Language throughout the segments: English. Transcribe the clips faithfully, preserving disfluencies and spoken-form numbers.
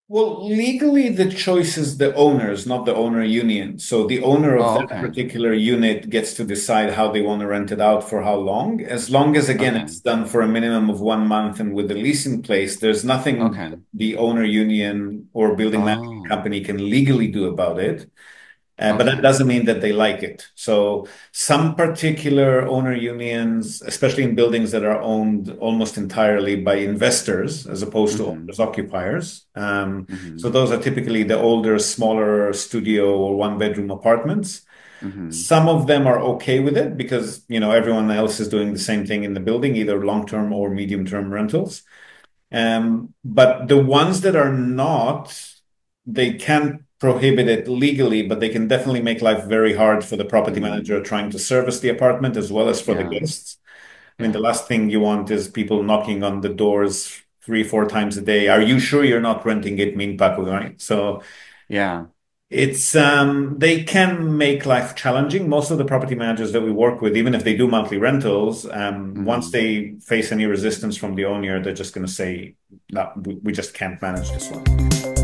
Well, legally, the choice is the owner's, not the owner union. So the owner of Oh, that okay. particular unit gets to decide how they want to rent it out for how long. As long as, again, Okay. it's done for a minimum of one month and with the lease in place, there's nothing Okay. the owner union or building management Oh, company can legally do about it. Uh, but that okay. doesn't mean that they like it. So some particular owner unions, especially in buildings that are owned almost entirely by investors as opposed to Mm-hmm. owners occupiers. Um, so Mm-hmm. those are typically the older, smaller studio or one bedroom apartments. Mm-hmm. Some of them are okay with it because, you know, everyone else is doing the same thing in the building, either long-term or medium-term rentals. Um, but the ones that are not, they can't prohibit it legally, but they can definitely make life very hard for the property Mm-hmm. manager trying to service the apartment as well as for the Yeah. guests. I mean, the Yeah. last thing you want is people knocking on the doors three, four times a day. Are you sure you're not renting it, Min Paku, right? So Yeah. it's um they can make life challenging. Most of the property managers that we work with, even if they do monthly rentals, um, once Mm-hmm. they face any resistance from the owner, they're just going to say, no, we, we just can't manage this one.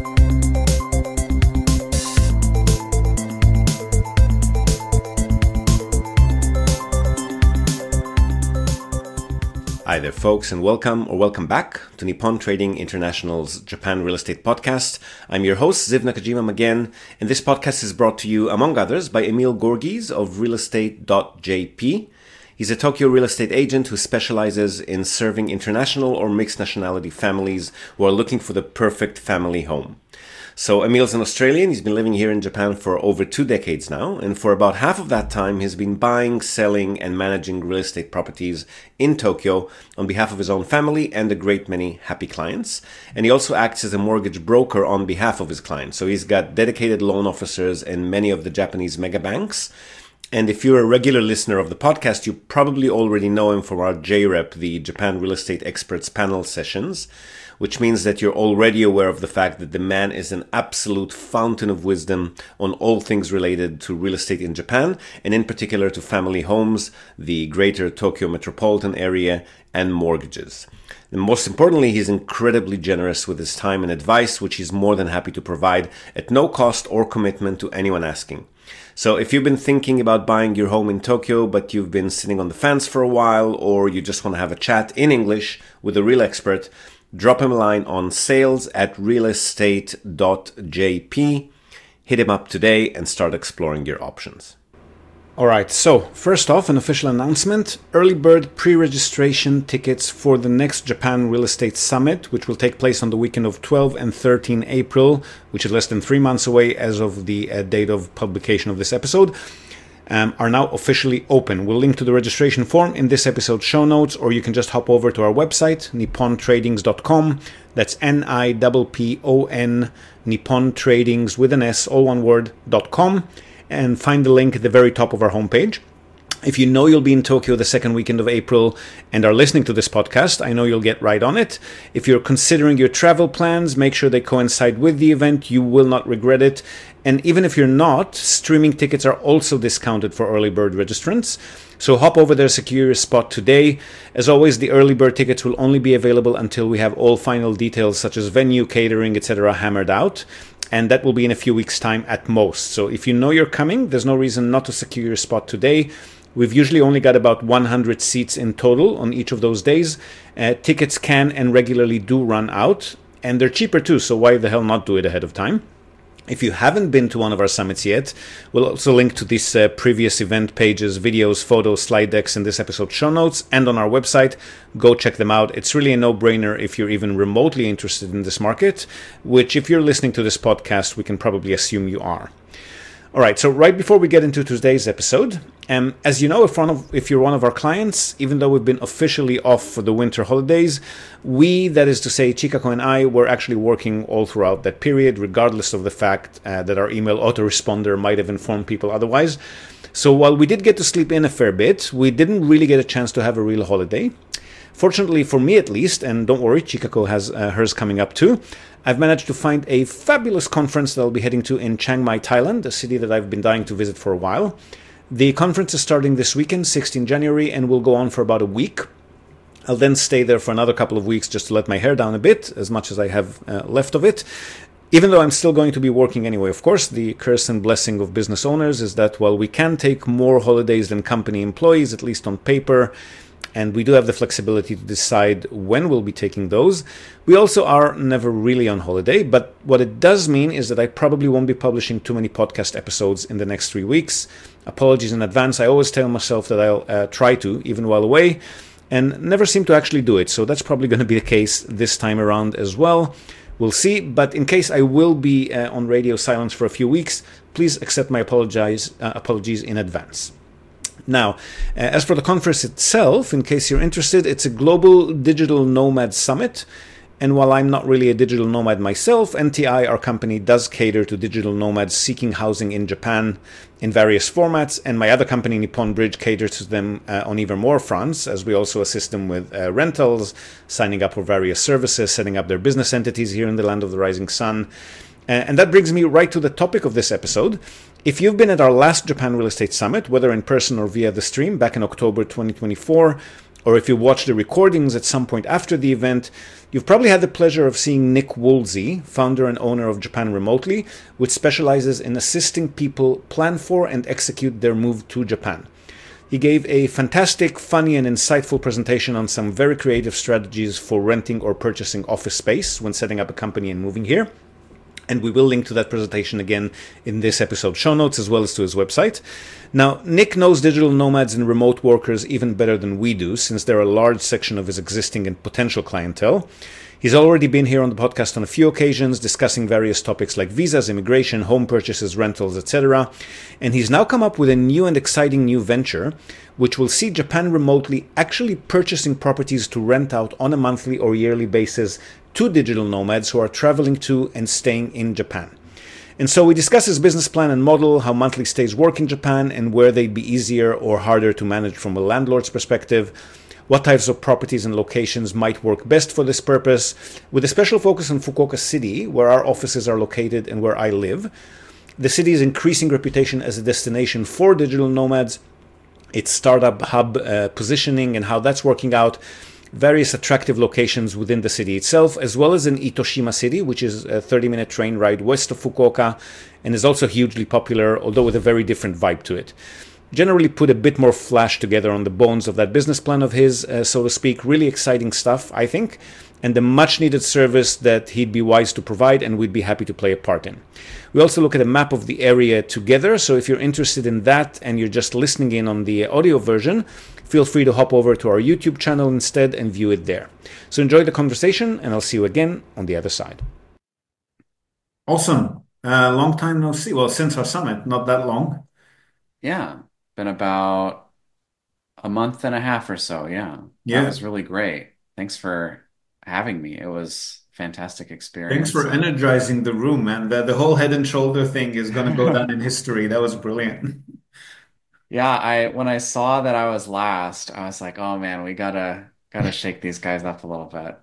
Hi there, folks, and welcome or welcome back to Nippon Trading International's Japan Real Estate Podcast. I'm your host, Ziv Nakajima again, and this podcast is brought to you, among others, by Emil Gorgies of real estate dot j p. He's a Tokyo real estate agent who specializes in serving international or mixed nationality families who are looking for the perfect family home. So Emil's an Australian. He's been living here in Japan for over two decades now, and for about half of that time, he's been buying, selling, and managing real estate properties in Tokyo on behalf of his own family and a great many happy clients. And he also acts as a mortgage broker on behalf of his clients. So he's got dedicated loan officers in many of the Japanese mega banks. And if you're a regular listener of the podcast, you probably already know him from our J R E P, the Japan Real Estate Experts panel sessions, which means that you're already aware of the fact that the man is an absolute fountain of wisdom on all things related to real estate in Japan, and in particular to family homes, the greater Tokyo metropolitan area, and mortgages. And most importantly, he's incredibly generous with his time and advice, which he's more than happy to provide at no cost or commitment to anyone asking. So if you've been thinking about buying your home in Tokyo, but you've been sitting on the fence for a while, or you just want to have a chat in English with a real expert, drop him a line on sales at real estate dot j p. Hit him up today and start exploring your options. All right, so first off, an official announcement. Early bird pre-registration tickets for the next Japan Real Estate Summit, which will take place on the weekend of twelve and thirteen April, which is less than three months away as of the uh, date of publication of this episode, um, are now officially open. We'll link to the registration form in this episode's show notes, or you can just hop over to our website, nippon tradings dot com. That's N I P P O N, Nippon Tradings with an S, all one word, dot com. And find the link at the very top of our homepage. If you know you'll be in Tokyo the second weekend of April and are listening to this podcast, I know you'll get right on it. If you're considering your travel plans, make sure they coincide with the event. You will not regret it. And even if you're not, streaming tickets are also discounted for early bird registrants. So hop over there, secure your spot today. As always, the early bird tickets will only be available until we have all final details such as venue, catering, et cetera hammered out. And that will be in a few weeks' time at most. So if you know you're coming, there's no reason not to secure your spot today. We've usually only got about one hundred seats in total on each of those days. Uh, tickets can and regularly do run out, and they're cheaper too, so why the hell not do it ahead of time? If you haven't been to one of our summits yet, we'll also link to these uh, previous event pages, videos, photos, slide decks in this episode's show notes and on our website. Go check them out. It's really a no-brainer if you're even remotely interested in this market, which if you're listening to this podcast, we can probably assume you are. All right, so right before we get into today's episode, um, as you know, if, one of, if you're one of our clients, even though we've been officially off for the winter holidays, we, that is to say, Chikako and I, were actually working all throughout that period, regardless of the fact uh, that our email autoresponder might have informed people otherwise. So while we did get to sleep in a fair bit, we didn't really get a chance to have a real holiday. Fortunately for me at least, and don't worry, Chikako has uh, hers coming up too, I've managed to find a fabulous conference that I'll be heading to in Chiang Mai, Thailand, a city that I've been dying to visit for a while. The conference is starting this weekend, sixteenth of January, and will go on for about a week. I'll then stay there for another couple of weeks just to let my hair down a bit, as much as I have uh, left of it. Even though I'm still going to be working anyway, of course, the curse and blessing of business owners is that while we can take more holidays than company employees, at least on paper, and we do have the flexibility to decide when we'll be taking those, we also are never really on holiday. But what it does mean is that I probably won't be publishing too many podcast episodes in the next three weeks. Apologies in advance. I always tell myself that I'll uh, try to, even while away, and never seem to actually do it. So that's probably going to be the case this time around as well. We'll see, but in case I will be uh, on radio silence for a few weeks, please accept my apologize, uh, apologies in advance. Now, uh, as for the conference itself, in case you're interested, it's a global digital nomad summit. And while I'm not really a digital nomad myself, N T I, our company, does cater to digital nomads seeking housing in Japan in various formats. And my other company, Nippon Bridge, caters to them uh, on even more fronts, as we also assist them with uh, rentals, signing up for various services, setting up their business entities here in the land of the rising sun. Uh, and that brings me right to the topic of this episode. If you've been at our last Japan Real Estate Summit, whether in person or via the stream back in October twenty twenty-four, or if you watched the recordings at some point after the event, you've probably had the pleasure of seeing Nick Woolsey, founder and owner of Japan Remotely, which specializes in assisting people plan for and execute their move to Japan. He gave a fantastic, funny, and insightful presentation on some very creative strategies for renting or purchasing office space when setting up a company and moving here. And we will link to that presentation again in this episode show notes, as well as to his website. Now, Nick knows digital nomads and remote workers even better than we do, since they're a large section of his existing and potential clientele. He's already been here on the podcast on a few occasions, discussing various topics like visas, immigration, home purchases, rentals, et cetera. And he's now come up with a new and exciting new venture, which will see Japan Remotely actually purchasing properties to rent out on a monthly or yearly basis to digital nomads who are traveling to and staying in Japan. And so we discuss his business plan and model, how monthly stays work in Japan, and where they'd be easier or harder to manage from a landlord's perspective, what types of properties and locations might work best for this purpose, with a special focus on Fukuoka City, where our offices are located and where I live. The city's increasing reputation as a destination for digital nomads, its startup hub uh, positioning and how that's working out, various attractive locations within the city itself, as well as in Itoshima City, which is a thirty-minute train ride west of Fukuoka, and is also hugely popular, although with a very different vibe to it. Generally put a bit more flash together on the bones of that business plan of his, uh, so to speak. Really exciting stuff, I think, and a much-needed service that he'd be wise to provide, and we'd be happy to play a part in. We also look at a map of the area together, so if you're interested in that and you're just listening in on the audio version, feel free to hop over to our YouTube channel instead and view it there. So enjoy the conversation, and I'll see you again on the other side. Awesome. Uh, long time no see. Well, since our summit, not that long. Yeah, been about a month and a half or so. Yeah, Yeah. that was really great. Thanks for having me. It was a fantastic Thanks experience. for And energizing the room, man. The, the whole head and shoulder thing is going to go down in history. That was brilliant. yeah, I when I saw that I was last, I was like, oh man, we gotta gotta shake these guys up a little bit.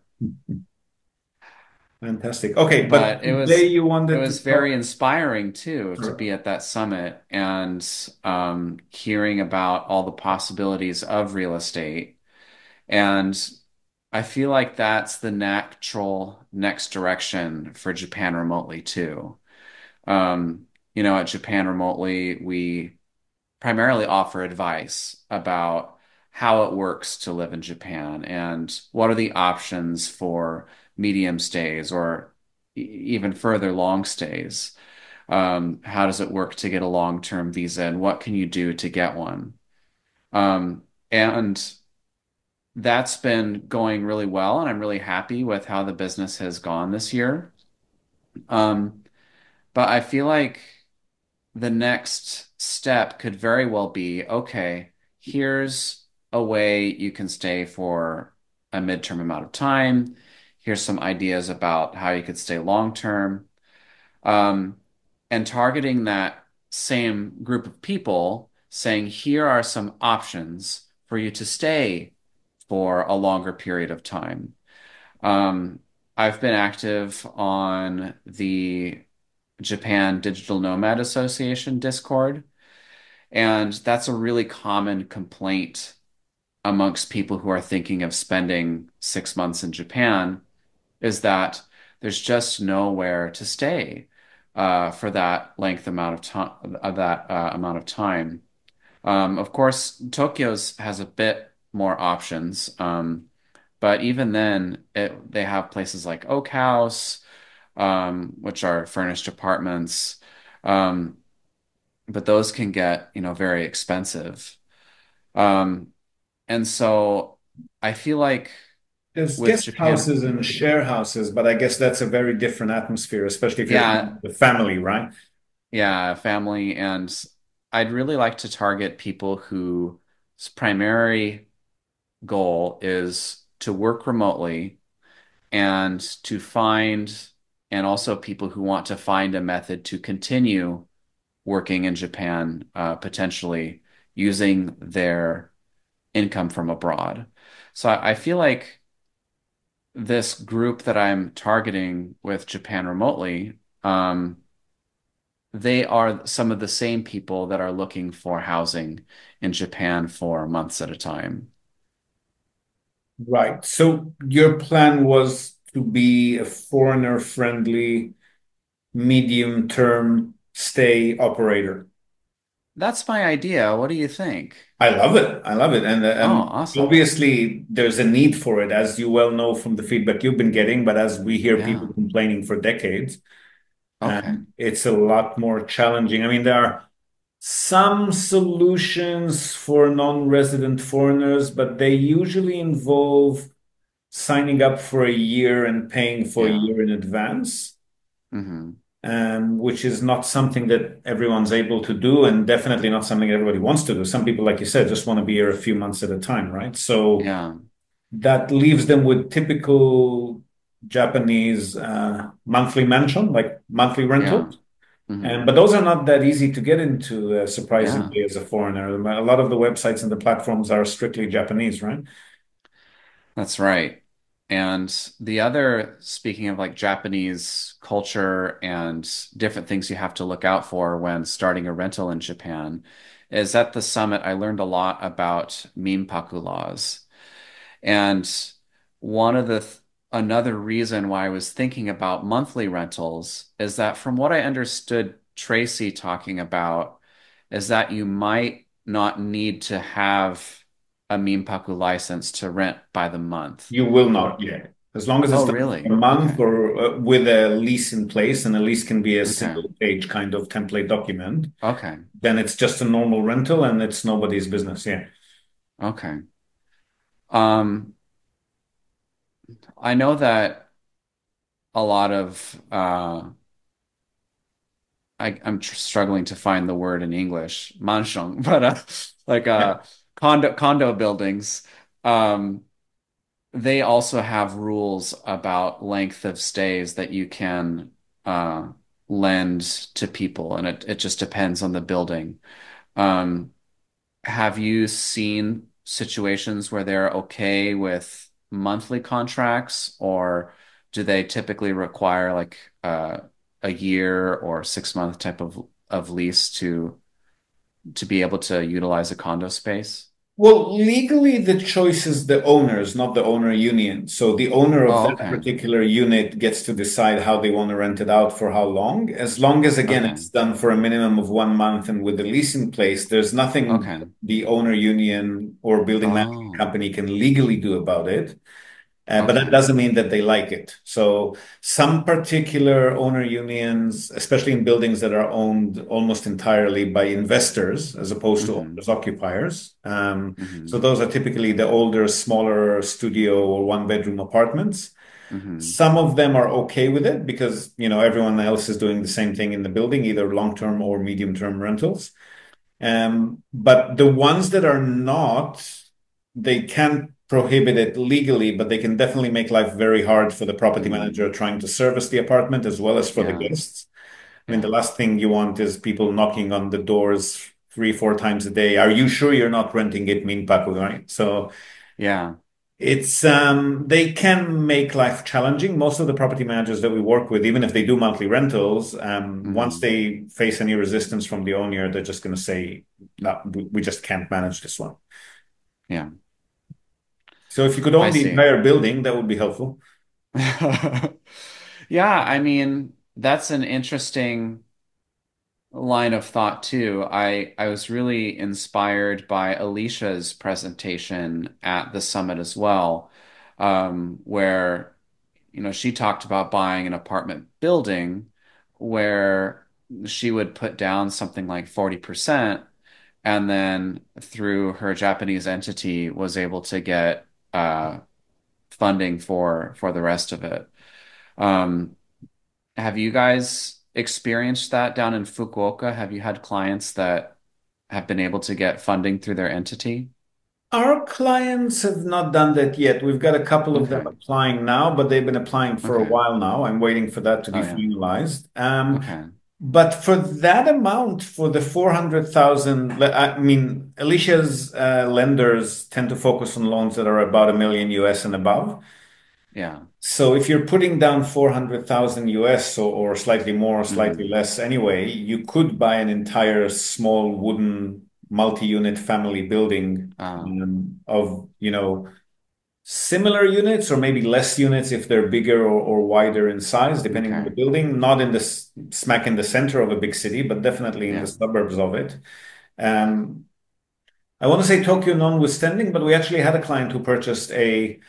Fantastic. Okay, but But it today was you it wanted to was very talk. inspiring too to Sure. be at that summit and um, hearing about all the possibilities of real estate. And I feel like that's the natural next direction for Japan Remotely too. Um, you know, at Japan Remotely, we primarily offer advice about how it works to live in Japan and what are the options for medium stays or e- even further long stays. Um, how does it work to get a long-term visa and what can you do to get one? Um, and that's been going really well, and I'm really happy with how the business has gone this year. Um, but I feel like the next step could very well be, okay, here's a way you can stay for a midterm amount of time. Here's some ideas about how you could stay long term. Um, and targeting that same group of people, saying, here are some options for you to stay for a longer period of time. Um, I've been active on the Japan Digital Nomad Association Discord, and that's a really common complaint amongst people who are thinking of spending six months in Japan is that there's just nowhere to stay uh, for that length amount of time of that uh, amount of time. Um, of course, Tokyo's has a bit more options, um, but even then, it, they have places like Oak House, um, which are furnished apartments, um, but those can get, you know, very expensive. Um, and so I feel like There's with guest Japan, houses and share houses, but I guess that's a very different atmosphere, especially if you're yeah, talking with the family, right? yeah, family, and I'd really like to target people whose primary goal is to work remotely and to find, and also people who want to find a method to continue working in Japan, uh, potentially using their income from abroad. So I, I feel like this group that I'm targeting with Japan remotely, um, they are some of the same people that are looking for housing in Japan for months at a time. Right. So your plan was to be a foreigner-friendly, medium-term stay operator. That's my idea. What do you think? I love it. I love it. And uh, Oh, um, awesome. obviously, there's a need for it, as you well know from the feedback you've been getting. But as we hear people Yeah. complaining for decades, Okay. um, it's a lot more challenging. I mean, there are some solutions for non-resident foreigners, but they usually involve signing up for a year and paying for a Yeah. year in advance, Hmm. um, which is not something that everyone's able to do, and definitely not something everybody wants to do. Some people, like you said, just want to be here a few months at a time, right? So Yeah. that leaves them with typical Japanese uh, monthly mansion, like monthly Yeah. rentals. Hmm. And but those are not that easy to get into, uh, Yeah. surprisingly, as a foreigner. A lot of the websites and the platforms are strictly Japanese, right? That's right. And the other, speaking of like Japanese culture and different things you have to look out for when starting a rental in Japan, is at the summit, I learned a lot about minpaku laws. And one of the th another reason why I was thinking about monthly rentals is that from what I understood Tracy talking about, is that you might not need to have a Minpaku license to rent by the month. You will Or, not yet. As long as it's oh, done for really? a month Okay. or uh, with a lease in place, and a lease can be a Okay. single page kind of template document, Okay. then it's just a normal rental and it's nobody's business. Yeah. Okay. Um, I know that a lot of uh I, I'm tr struggling to find the word in English, mansion, but uh, like Yeah. uh, condo condo buildings, um, they also have rules about length of stays that you can uh, lend to people, and it, it just depends on the building. Um, have you seen situations where they're okay with monthly contracts, or do they typically require like uh, a year or six month type of of lease to to be able to utilize a condo space? Well, legally, the choice is the owner's, not the owner union. So the owner of Oh, that okay. particular unit gets to decide how they want to rent it out for how long. As long as, again, Okay. it's done for a minimum of one month and with the lease in place, there's nothing Okay. the owner union or building management Oh, company can legally do about it. Uh, but that okay. doesn't mean that they like it. So some particular owner unions, especially in buildings that are owned almost entirely by investors as opposed to Hmm. owners occupiers. Um, so Hmm. those are typically the older, smaller studio or one bedroom apartments. Hmm. Some of them are okay with it because, you know, everyone else is doing the same thing in the building, either long-term or medium-term rentals. Um, but the ones that are not, they can't prohibit it legally, but they can definitely make life very hard for the property Hmm. manager trying to service the apartment as well as for the Yeah. guests. I mean, the Yeah. last thing you want is people knocking on the doors three, four times a day. Are you sure you're not renting it, Minpaku, right? So Yeah. it's um they can make life challenging. Most of the property managers that we work with, even if they do monthly rentals, um, once Hmm. they face any resistance from the owner, they're just going to say, "No, we we just can't manage this one." Yeah. So if you could I own the see. entire building, that would be helpful. Yeah, I mean, that's an interesting line of thought too. I I was really inspired by Alicia's presentation at the summit as well, um, where you know she talked about buying an apartment building where she would put down something like forty percent and then through her Japanese entity was able to get uh, funding for for the rest of it. Um, have you guys experienced that down in Fukuoka? Have you had clients that have been able to get funding through their entity? Our clients have not done that yet. We've got a couple of them Okay. applying now, but they've been applying for a Okay. while now. I'm waiting for that to be Oh yeah. finalized. Um, Okay. but for that amount, for the four hundred thousand, I mean, Alicia's uh, lenders tend to focus on loans that are about a million U S and above. Yeah. So if you're putting down four hundred thousand U S or, or slightly more or slightly Hmm. less anyway, you could buy an entire small wooden multi-unit family building Uh, um, of, you know, similar units or maybe less units if they're bigger or, or wider in size, depending on the okay. building, not in the s- smack in the center of a big city, but definitely in the Yeah. suburbs of it. Um, I want to say Tokyo notwithstanding, but we actually had a client who purchased a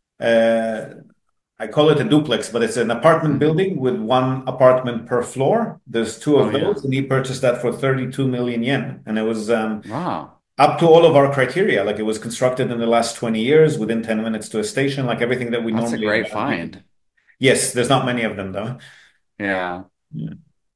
uh, I call it a duplex, but it's an apartment Hmm. building with one apartment per floor. There's two Oh of yeah. those, and he purchased that for thirty-two million yen. And it was um, Wow. up to all of our criteria. Like it was constructed in the last twenty years within ten minutes to a station, like everything that we That's a normally great advise. find. Yes, there's not many of them though. Yeah. Yeah.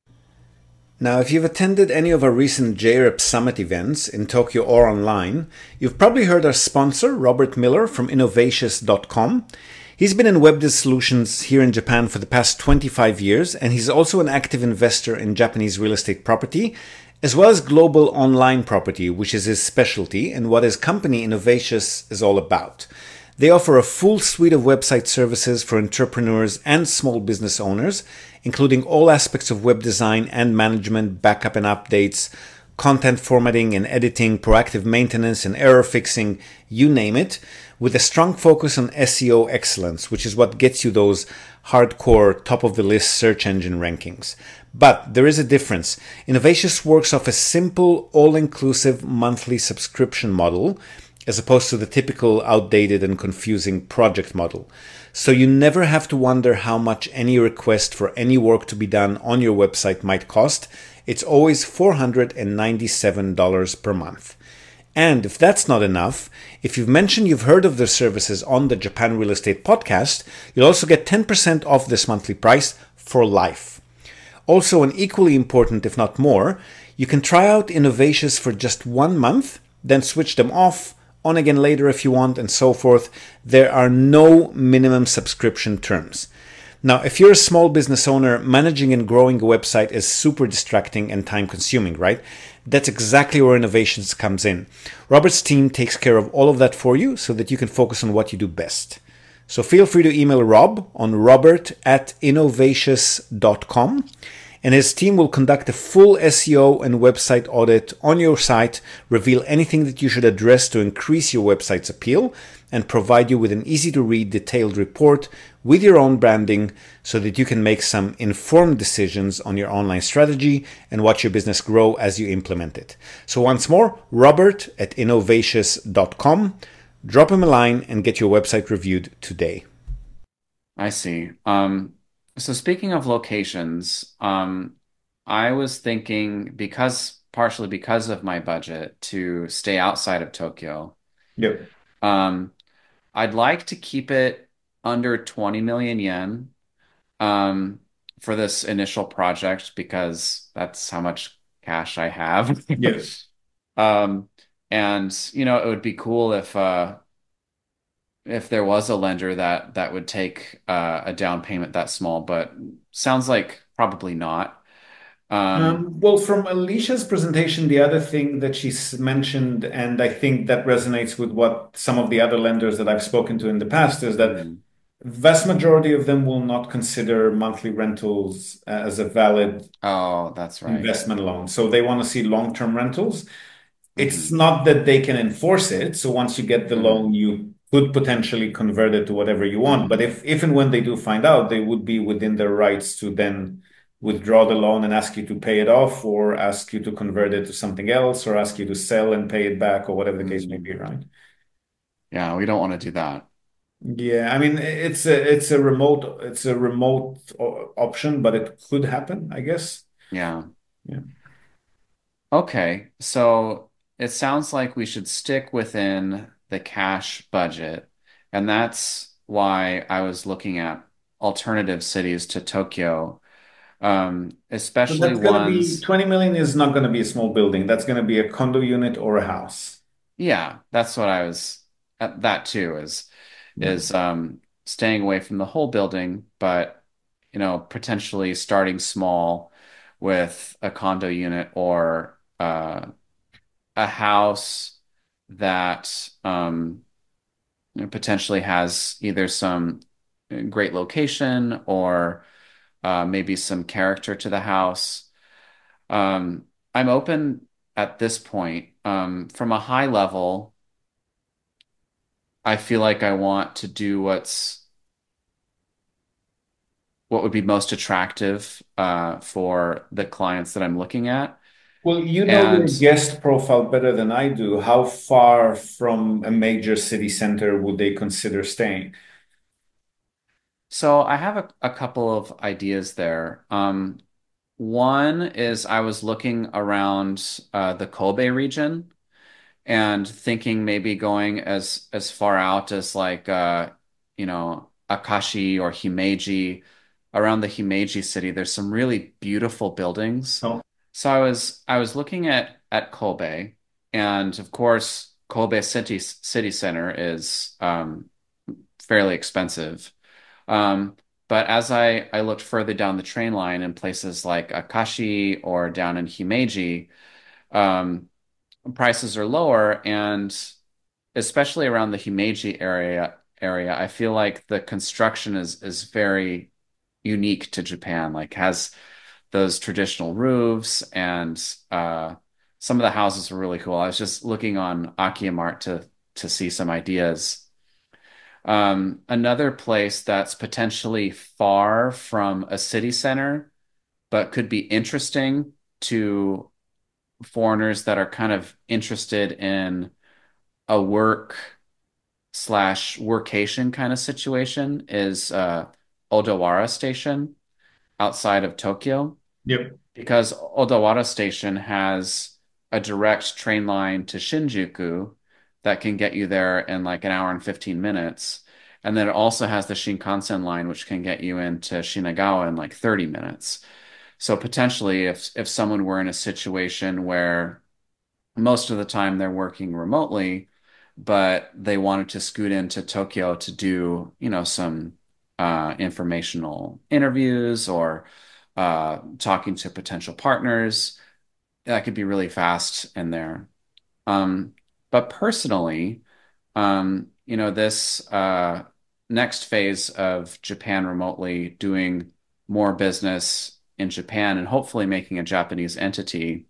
Now, if you've attended any of our recent J R E P Summit events in Tokyo or online, you've probably heard our sponsor, Robert Miller from Innovatius dot com. He's been in web solutions here in Japan for the past twenty-five years, and he's also an active investor in Japanese real estate property, as well as global online property, which is his specialty and what his company Innovatius is all about. They offer a full suite of website services for entrepreneurs and small business owners, including all aspects of web design and management, backup and updates, content formatting and editing, proactive maintenance and error fixing, you name it, with a strong focus on S E O excellence, which is what gets you those hardcore top of the list search engine rankings. But there is a difference. Innovatius works off a simple, all inclusive monthly subscription model, as opposed to the typical outdated and confusing project model. So you never have to wonder how much any request for any work to be done on your website might cost. It's always four hundred ninety-seven dollars per month. And if that's not enough, if you've mentioned you've heard of their services on the Japan Real Estate Podcast, you'll also get ten percent off this monthly price for life. Also, and equally important, if not more, you can try out Innovatius for just one month, then switch them off, on again later if you want, and so forth. There are no minimum subscription terms. Now, if you're a small business owner, managing and growing a website is super distracting and time consuming, right? That's exactly where Innovatius comes in. Robert's team takes care of all of that for you so that you can focus on what you do best. So feel free to email Rob on robert at innovatius dot com, and his team will conduct a full S E O and website audit on your site, reveal anything that you should address to increase your website's appeal, and provide you with an easy-to-read detailed report with your own branding so that you can make some informed decisions on your online strategy and watch your business grow as you implement it. So once more, Robert at innovatius dot com. Drop him a line and get your website reviewed today. I see. Um, so speaking of locations, um, I was thinking because partially because of my budget to stay outside of Tokyo. Yep. Um, I'd like to keep it under twenty million yen um, for this initial project because that's how much cash I have. Yeah. Um, and you know, it would be cool if uh if there was a lender that that would take uh, a down payment that small, but sounds like probably not. Um, Um, well, from Alicia's presentation, the other thing that she s- mentioned, and I think that resonates with what some of the other lenders that I've spoken to in the past, is that mm, vast majority of them will not consider monthly rentals as a valid oh, that's right. investment loan. So they want to see long-term rentals. It's Hmm. not that they can enforce it. So once you get the Hmm. loan, you could potentially convert it to whatever you want. But Mhm. if if and when they do find out, they would be within their rights to then withdraw the loan and ask you to pay it off, or ask you to convert it to something else, or ask you to sell and pay it back, or whatever the case may Mhm. be, right? Yeah, we don't want to do that. Yeah, I mean it's a it's a remote it's a remote o- option, but it could happen, I guess. Yeah. Yeah. Okay, so it sounds like we should stick within the cash budget, and that's why I was looking at alternative cities to Tokyo, um, So especially that's going to be ones, twenty million is not going to be a small building. That's going to be a condo unit or a house. yeah, that's what I was, uh, that too is Yeah. is um, staying away from the whole building, but you know, potentially starting small with a condo unit or uh, a house that um, you know, potentially has either some great location or uh, maybe some character to the house. Um, I'm open at this point. Um, from a high level, I feel like I want to do what's what would be most attractive uh, for the clients that I'm looking at. Well, you know your And guest profile better than I do. How far from a major city center would they consider staying? so I have a, a couple of ideas there. Um, one is I was looking around uh, the Kobe region and thinking maybe going as as far out as like uh, you know, Akashi or Himeji. Around the Himeji city, there's some really beautiful buildings. Oh, So I was I was looking at at Kobe, and of course, Kobe city city center is um, fairly expensive. Um, but as I I looked further down the train line in places like Akashi or down in Himeji, um, prices are lower, and especially around the Himeji area area, I feel like the construction is is very unique to Japan, like has those traditional roofs and uh some of the houses were really cool. I was just looking on Akiyamart to to see some ideas. Um, another place that's potentially far from a city center, but could be interesting to foreigners that are kind of interested in a work slash workation kind of situation is uh, Odawara Station outside of Tokyo, yep. because Odawara Station has a direct train line to Shinjuku that can get you there in like an hour and fifteen minutes. And then it also has the Shinkansen line, which can get you into Shinagawa in like thirty minutes. So potentially, if if someone were in a situation where most of the time they're working remotely, but they wanted to scoot into Tokyo to do, you know, some uh, informational interviews or uh, talking to potential partners. That could be really fast in there. Um, but personally, um, you know, this uh, next phase of Japan remotely doing more business in Japan and hopefully making a Japanese entity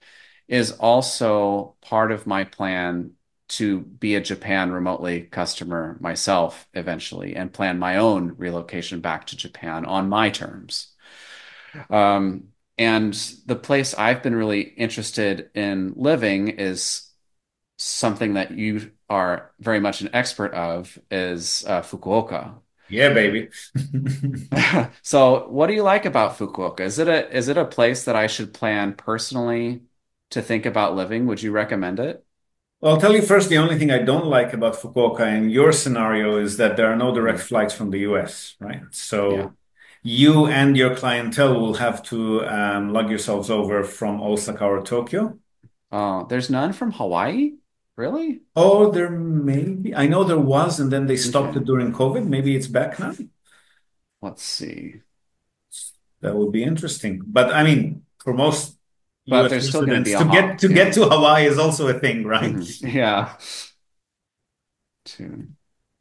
is also part of my plan to be a Japan remotely customer myself eventually and plan my own relocation back to Japan on my terms. Um, and the place I've been really interested in living is something that you are very much an expert of is uh, Fukuoka. Yeah, baby. So, what do you like about Fukuoka? Is it a is it a place that I should plan personally to think about living? Would you recommend it? Well, I'll tell you first, the only thing I don't like about Fukuoka in your scenario is that there are no direct Mhm. flights from the U S, right? Yeah. So you and your clientele will have to um, lug yourselves over from Osaka or Tokyo. Oh, there's none from Hawaii? Really? Oh, there may be. I know there was, and then they stopped Okay. it during COVID. Maybe it's back now. Let's see. That would be interesting. But I mean, for most But U S there's still going to be residents, a to get hop. to get Yeah. to Hawaii is also a thing, right? Mhm. Yeah. Two.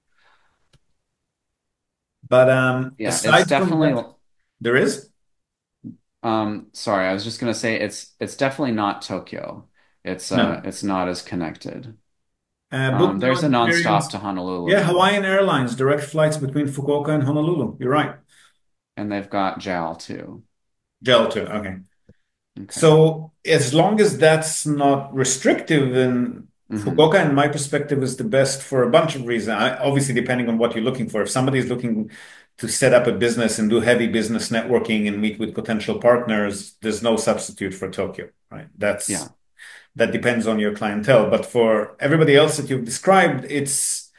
But um, Yeah, it's aside from definitely that, there is? um sorry, I was just going to say it's it's definitely not Tokyo. It's uh No. it's not as connected. Uh, book Um, no there's a nonstop experience. to Yeah, Honolulu, Hawaiian Airlines, direct flights between Fukuoka and Honolulu. You're right. and they've got J A L too. Gel too. Okay. Okay. So as long as that's not restrictive, then Hmm. Fukuoka, in my perspective, is the best for a bunch of reasons. I, obviously, depending on what you're looking for. If somebody is looking to set up a business and do heavy business networking and meet with potential partners, there's no substitute for Tokyo, right? Yeah. That's that depends on your clientele. But for everybody else that you've described, it's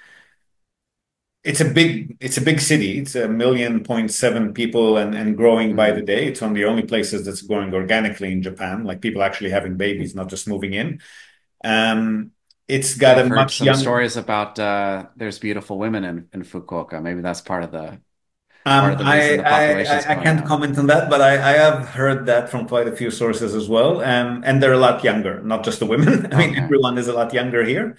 it's a big it's a big city. It's a million point seven people and, and growing by the Hmm. day. It's one of the only places that's growing organically in Japan, like people actually having babies, not just moving in. Um, it's got a I've heard much some young. stories about uh, there's beautiful women in, in Fukuoka. Maybe that's part of the part Um, of the reason I, the I population's I I going can't up. comment on that, but I, I have heard that from quite a few sources as well. Um, and they're a lot younger, not just the women. I mean, Okay. everyone is a lot younger here.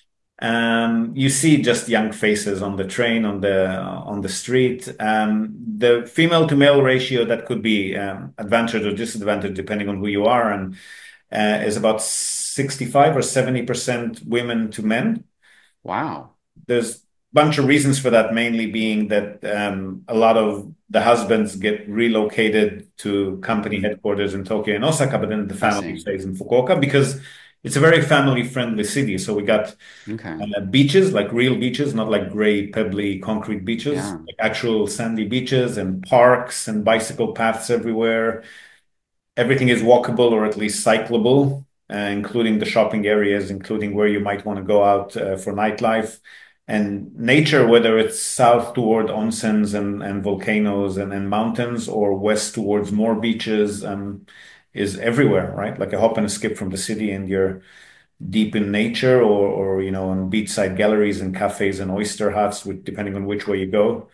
Um, you see just young faces on the train, on the on the street. Um, the female to male ratio that could be um, advantage or disadvantage depending on who you are, and uh, is about sixty-five or seventy percent women to men. Wow. There's a bunch of reasons for that, mainly being that um, a lot of the husbands get relocated to company Hmm. headquarters in Tokyo and Osaka, but then the I family see. stays in Fukuoka because it's a very family-friendly city. So we got Okay. uh, beaches, like real beaches, not like gray, pebbly concrete beaches, Yeah. like actual sandy beaches and parks and bicycle paths everywhere. Everything is walkable or at least cyclable, uh, including the shopping areas, including where you might want to go out uh, for nightlife. And nature, whether it's south toward onsens and, and volcanoes and, and mountains or west towards more beaches, um, is everywhere, right? Like a hop and a skip from the city, and you're deep in nature, or, or you know, on beachside galleries and cafes and oyster huts, with, depending on which way you go.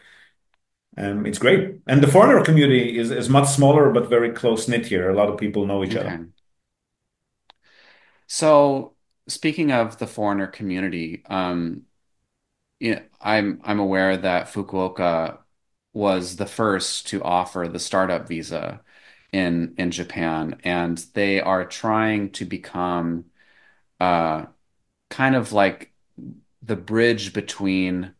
Um, it's great. And the foreigner community is, is much smaller, but very close knit here. A lot of people know each other. Okay. So speaking of the foreigner community, um, yeah, I'm I'm aware that Fukuoka was the first to offer the startup visa in in Japan, and they are trying to become uh, kind of like the bridge between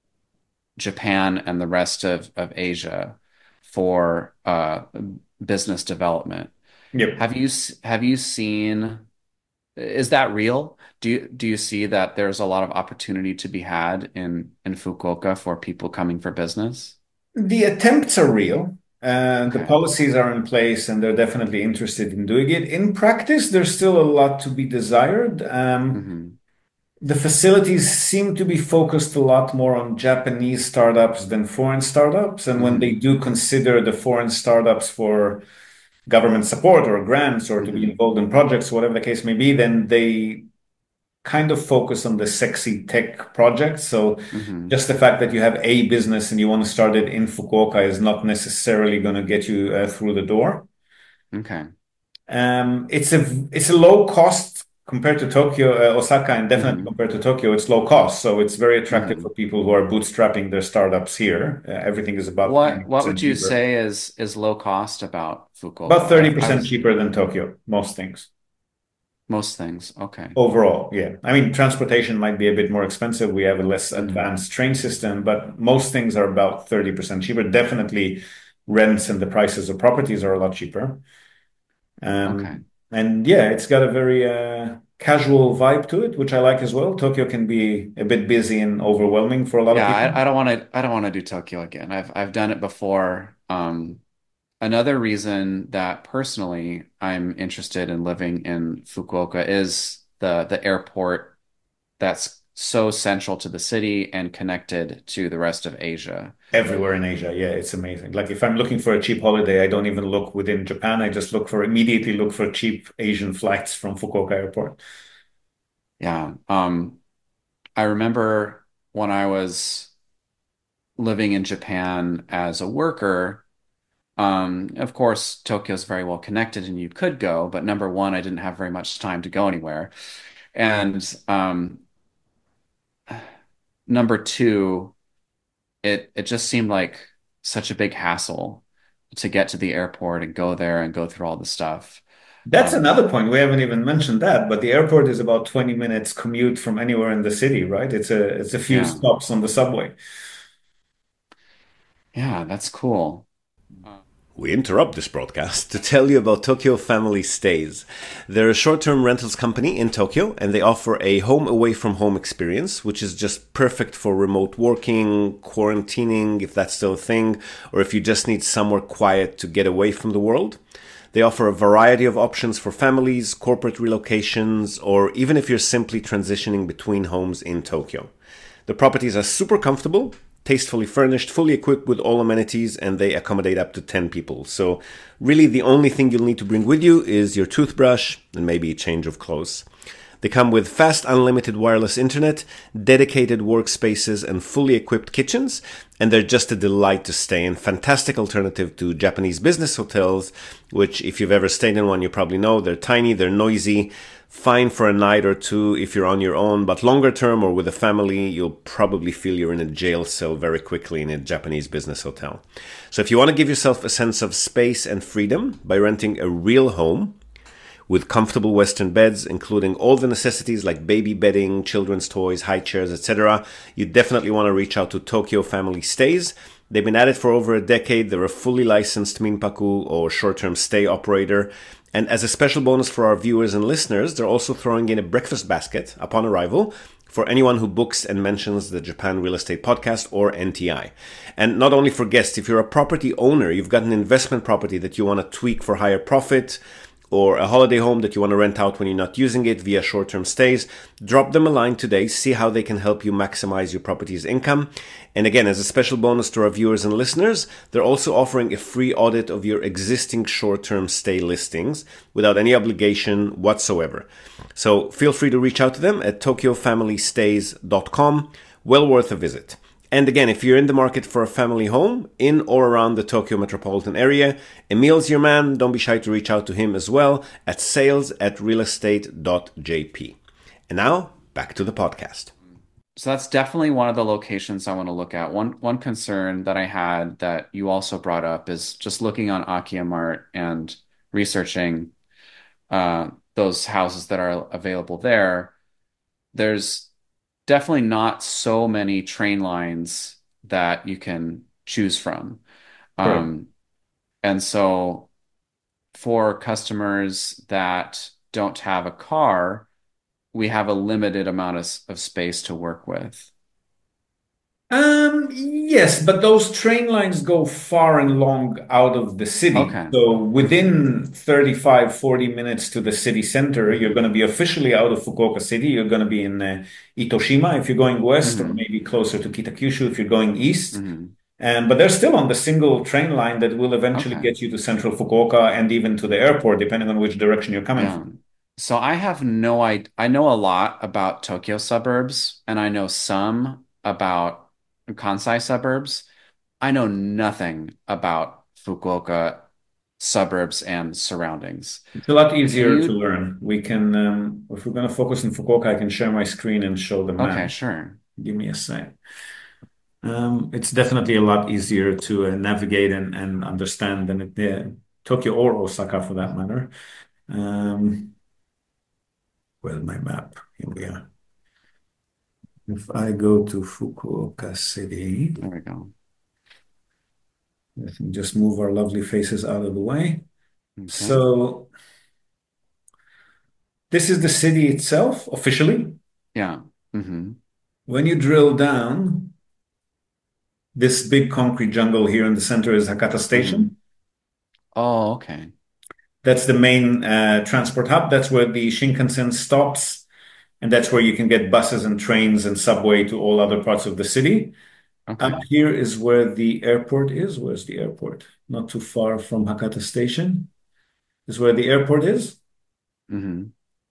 Japan and the rest of, of Asia for uh, business development. Yep. Have you s- have you seen, is that real? Do you do you see that there's a lot of opportunity to be had in in Fukuoka for people coming for business? The attempts are real. Uh, the Okay. policies are in place, and they're definitely interested in doing it. In practice, there's still a lot to be desired. Um, Hmm. the facilities seem to be focused a lot more on Japanese startups than foreign startups. And when they Hmm. do consider the foreign startups for government support or grants or to be Hmm. involved in projects, whatever the case may be, then they kind of focus on the sexy tech projects. So Hmm. just the fact that you have a business and you want to start it in Fukuoka is not necessarily going to get you uh, through the door. Okay. Um, it's a it's a low cost compared to Tokyo, uh, Osaka, and definitely Hmm. compared to Tokyo, it's low cost. So it's very attractive for Hmm. people who are bootstrapping their startups here. Uh, everything is about What what would thirty percent you cheaper. say is is low cost about About Fukuoka? I, I thirty percent was cheaper than Tokyo, most things. most things. Okay. Overall, yeah. I mean, transportation might be a bit more expensive. We have a less Hmm. advanced train system, but most things are about thirty percent cheaper. Definitely rents and the prices of properties are a lot cheaper. Okay. Um, and yeah, it's got a very uh, casual vibe to it, which I like as well. Tokyo can be a bit busy and overwhelming for a lot of Yeah, people. I, I don't want to I don't want to do Tokyo again. I've I've done it before. Um, another reason that personally I'm interested in living in Fukuoka is the the airport that's so central to the city and connected to the rest of Asia. Everywhere in Asia, yeah, it's amazing. Like if I'm looking for a cheap holiday, I don't even look within Japan. I just look for immediately look for cheap Asian flights from Fukuoka Airport. Yeah. Um, I remember when I was living in Japan as a worker. Um, of course, Tokyo's very well connected and you could go, but number one, I didn't have very much time to go anywhere. And um, number two, it it just seemed like such a big hassle to get to the airport and go there and go through all the stuff. That's Um, another point. We haven't even mentioned that, but the airport is about twenty minutes commute from anywhere in the city, right? It's a it's a few yeah, stops on the subway. yeah, that's cool. Uh, We interrupt this broadcast to tell you about Tokyo Family Stays. They're a short-term rentals company in Tokyo, and they offer a home away from home experience, which is just perfect for remote working, quarantining, if that's still a thing, or if you just need somewhere quiet to get away from the world. They offer a variety of options for families, corporate relocations, or even if you're simply transitioning between homes in Tokyo. The properties are super comfortable, tastefully furnished, fully equipped with all amenities, and they accommodate up to ten people. So really the only thing you'll need to bring with you is your toothbrush and maybe a change of clothes. They come with fast unlimited wireless internet, dedicated workspaces, and fully equipped kitchens, and they're just a delight to stay in. Fantastic alternative to Japanese business hotels, which if you've ever stayed in one, you probably know they're tiny, they're noisy, fine for a night or two if you're on your own, but longer term or with a family, you'll probably feel you're in a jail cell very quickly in a Japanese business hotel. So if you want to give yourself a sense of space and freedom by renting a real home with comfortable Western beds, including all the necessities like baby bedding, children's toys, high chairs, et cetera, you definitely want to reach out to Tokyo Family Stays. They've been at it for over a decade. They're a fully licensed minpaku or short-term stay operator. And as a special bonus for our viewers and listeners, they're also throwing in a breakfast basket upon arrival for anyone who books and mentions the Japan Real Estate Podcast or N T I. And not only for guests, if you're a property owner, you've got an investment property that you want to tweak for higher profit, or a holiday home that you want to rent out when you're not using it via short-term stays, drop them a line today, see how they can help you maximize your property's income. And again, as a special bonus to our viewers and listeners, they're also offering a free audit of your existing short-term stay listings without any obligation whatsoever. So feel free to reach out to them at tokyo family stays dot com. Well worth a visit. And again, if you're in the market for a family home in or around the Tokyo metropolitan area, Emil's your man. Don't be shy to reach out to him as well at sales at realestate dot j p. And now, back to the podcast. so that's definitely one of the locations I want to look at. One one concern that I had that you also brought up is just looking on Akiyamart and researching uh, those houses that are available there. There's definitely not so many train lines that you can choose from. Correct. Um, and so for customers that don't have a car, we have a limited amount of, of space to work with. Um, yes, but those train lines go far and long out of the city. Okay. So within thirty-five, forty minutes to the city center, you're going to be officially out of Fukuoka City. You're going to be in uh, Itoshima if you're going west, or hmm maybe closer to Kitakyushu if you're going east. hmm And but they're still on the single train line that will eventually Okay. get you to central Fukuoka and even to the airport, depending on which direction you're coming Yeah. from. So I have no idea. I know a lot about Tokyo suburbs, and I know some about Kansai suburbs. I know nothing about Fukuoka suburbs and surroundings. It's a lot Can easier to you? learn. We can, um, if we're going to focus on Fukuoka, I can share my screen and show the map. Okay, sure. Give me a sec. Um, it's definitely a lot easier to uh, navigate and, and understand than it, uh, Tokyo or Osaka for that matter. Um, where's my map? Here we are. If I go to Fukuoka City, There we go. let me just move our lovely faces out of the way. Okay. So this is the city itself, officially. Yeah. hmm When you drill down, this big concrete jungle here in the center is Hakata hmm Station. Oh, okay. That's the main uh, transport hub. That's where the Shinkansen stops, and that's where you can get buses and trains and subway to all other parts of the city. Up Okay. here is where the airport is. Where's the airport? Not too far from Hakata Station is where the airport is. hmm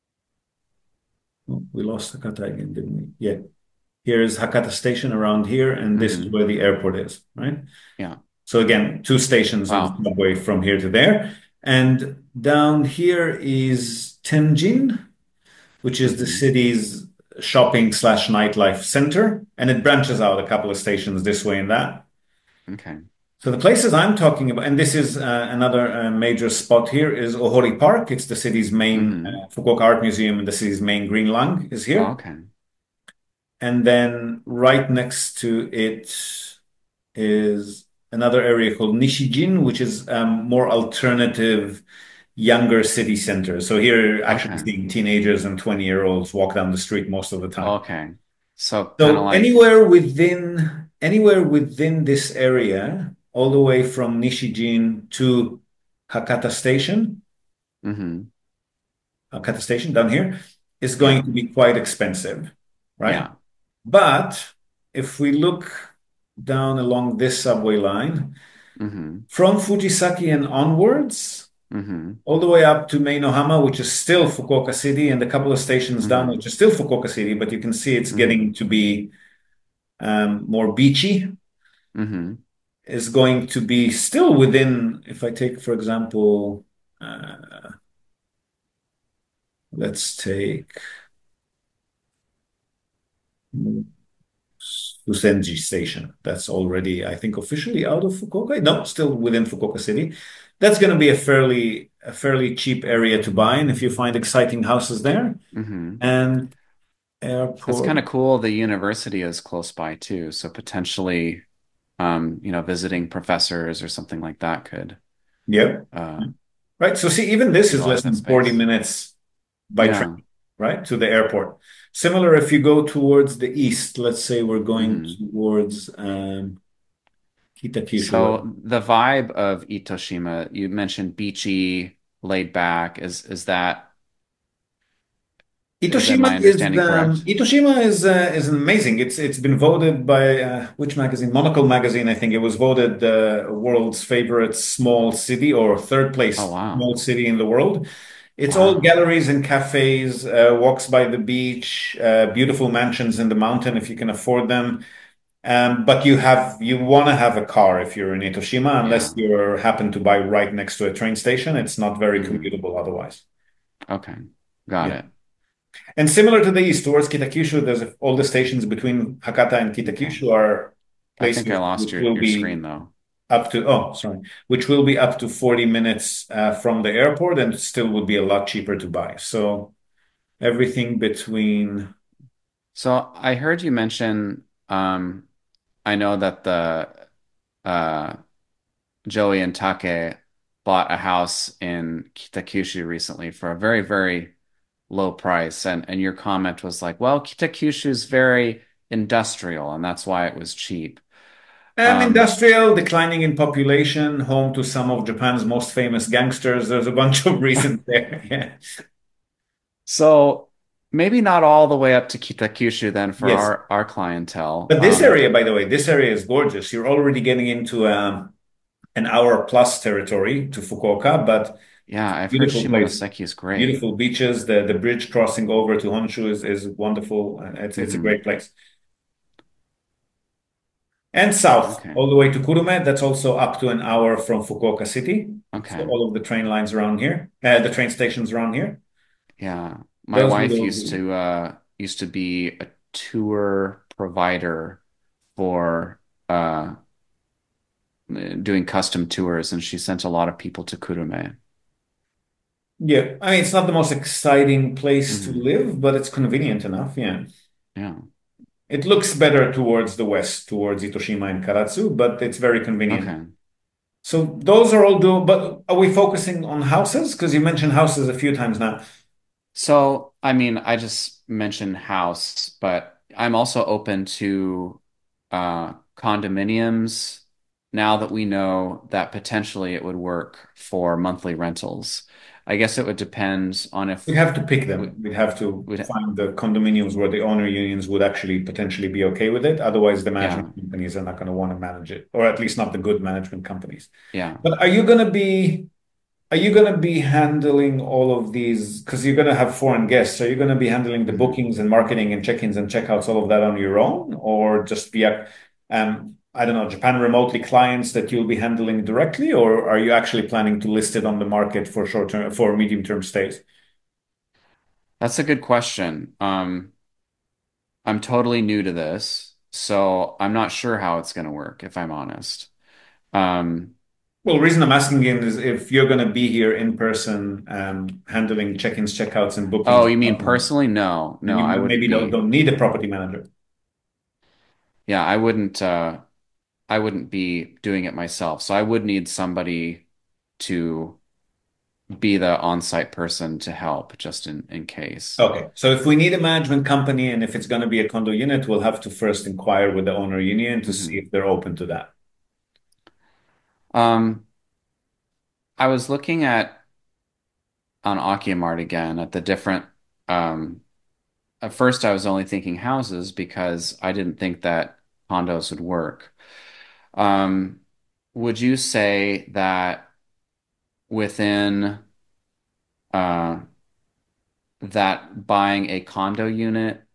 Oh, we lost Hakata again, didn't we? Yeah. Here's Hakata Station around here, and this is hmm where the airport is, right? Yeah. So again, two stations on the Wow. subway from here to there. And down here is Tenjin, which is the hmm city's shopping slash nightlife center. And it branches out a couple of stations this way and that. Okay. So the places I'm talking about, and this is uh, another uh, major spot here, is Ohori Park. It's the city's main Mm-hmm. uh, Fukuoka Art Museum, and the city's main green lung is Oh, here. okay. And then right next to it is another area called Nishijin, which is um, more alternative, younger city center. So here, you're actually Okay. seeing teenagers and twenty-year-olds walk down the street most of the time. Okay. So kind of So like, anywhere within anywhere within this area, all the way from Nishijin to Hakata Station, hmm Hakata Station down here, is going yeah, to be quite expensive, right? yeah, But if we look down along this subway line, hmm from Fujisaki and onwards, hmm all the way up to Meinohama, which is still Fukuoka City, and a couple of stations down, hmm which is still Fukuoka City, but you can see it's hmm getting to be um, more beachy, hmm is going to be still within, if I take, for example, uh, let's take Susenji Station. That's already, I think, officially out of Fukuoka. No, still within Fukuoka City. That's going to be a fairly a fairly cheap area to buy, and if you find exciting houses there, hmm and That's airport. kind of cool. The university is close by too, so potentially, um, you know, visiting professors or something like that could Yeah. uh, Right. So see, even this is utilize less that than forty space. minutes by train, Yeah. right, to the airport. Similar if you go towards the east, let's say we're going hmm towards um, Kitakyushu. So the vibe of Itoshima, you mentioned beachy, laid back. Is is that is that my Itoshima is understanding um, correct? Itoshima is uh, is amazing. It's it's been voted by uh, which magazine? Monocle magazine, I think. It was voted uh, world's favorite small city or third Oh place wow. small city in the world. It's all Wow. galleries and cafes, uh, walks by the beach, uh, beautiful mansions in the mountain if you can afford them. Um, but you have you want to have a car if you're in Itoshima, unless Yeah. you happen to buy right next to a train station. It's not very hmm commutable otherwise. Okay. Got Yeah. it. And similar to the east, towards Kitakyushu, there's a, all the stations between Hakata and Okay. Kitakyushu are I think I places lost which your will your be screen though. up to, oh, sorry, which will be up to forty minutes uh, from the airport and still would be a lot cheaper to buy. So everything between, So I heard you mention um I know that the uh Joey and Take bought a house in Kitakyushu recently for a very, very low price. And and your comment was like, well, Kitakyushu is very industrial, and that's why it was cheap. um, Um, industrial, declining in population, home to some of Japan's most famous gangsters. There's a bunch of reasons there. Yeah. so maybe not all the way up to Kitakyushu then for Yes. our our clientele. But this Um, area, by the way, this area is gorgeous. You're already getting into um, an hour plus territory to Fukuoka, but yeah, I've heard beautiful place, Shimonoseki is great. beautiful beaches. The the bridge crossing over to Honshu is, is wonderful. Uh, It's it's a hmm great place. And south, Okay. all the way to Kurume. That's also up to an hour from Fukuoka City. So Okay. all of the train lines around here, uh, the train stations around here, Yeah. My those wife will used be. to uh used to be a tour provider for uh doing custom tours, and she sent a lot of people to Kurume. Yeah, I mean, it's not the most exciting place to hmm live, but it's convenient enough. Yeah. Yeah. It looks better towards the west, towards Itoshima and Karatsu, but it's very convenient. Okay. So those are all do, but are we focusing on houses? Because you mentioned houses a few times now. So, I mean, I just mentioned house, but I'm also open to uh, condominiums now that we know that potentially it would work for monthly rentals. I guess it would depend on We'd if have to pick we them. We'd have to would, find the condominiums where the owner unions would actually potentially be okay with it. Otherwise, the management yeah, companies are not going to want to manage it, or at least not the good management companies. yeah. But are you going to be are you going to be handling all of these? Because you're going to have foreign guests. Are you going to be handling the hmm bookings and marketing and check-ins and checkouts, all of that on your own, or just via, um, I don't know, Japan remotely clients that you'll be handling directly, or are you actually planning to list it on the market for short term, for medium-term stays? That's a good question. Um, I'm totally new to this, so I'm not sure how it's going to work, if I'm honest. Um, Well, the reason I'm asking in is if you're going to be here in person, um, handling check-ins, check-outs, and oh, bookings, you mean um, personally? No, then no, you I wouldn't maybe don't, be. don't need a property manager. Yeah, I wouldn't. Uh, I wouldn't be doing it myself. So I would need somebody to be the on-site person to help, just in in case. Okay, so if we need a management company and if it's going to be a condo unit, we'll have to first inquire with the owner union to see Hmm. if they're open to that. Um, I was looking at on Mart again at the different. Um, at first, I was only thinking houses because I didn't think that condos would work. Um, would you say that within uh, that buying a condo unit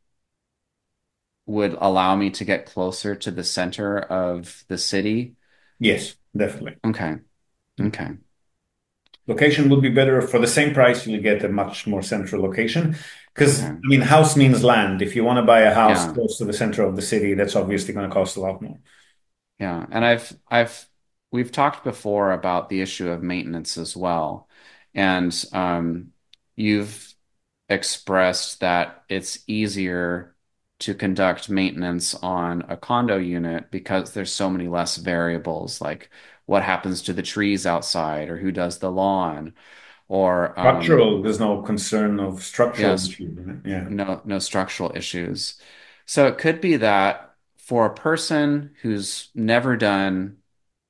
would allow me to get closer to the center of the city? Yes, definitely. Okay. Okay. Location would be better for the same price. You'll get a much more central location. Because, Okay. I mean, house means land. If you want to buy a house Yeah. close to the center of the city, that's obviously going to cost a lot more. Yeah. And I've I've we've talked before about the issue of maintenance as well. And um you've expressed that it's easier to conduct maintenance on a condo unit because there's so many less variables, like what happens to the trees outside or who does the lawn or um Structural, there's no concern of structural yes, issues in it. Yeah. no no structural issues. So it could be that for a person who's never done